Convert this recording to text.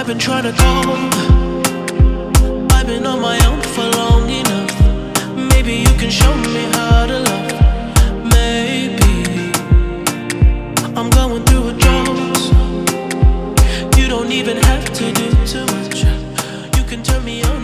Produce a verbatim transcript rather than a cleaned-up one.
I've been trying to call. I've been on my own for long enough. Maybe you can show me how to love. Maybe I'm going through a drought. You don't even have to do too much. You can turn me on.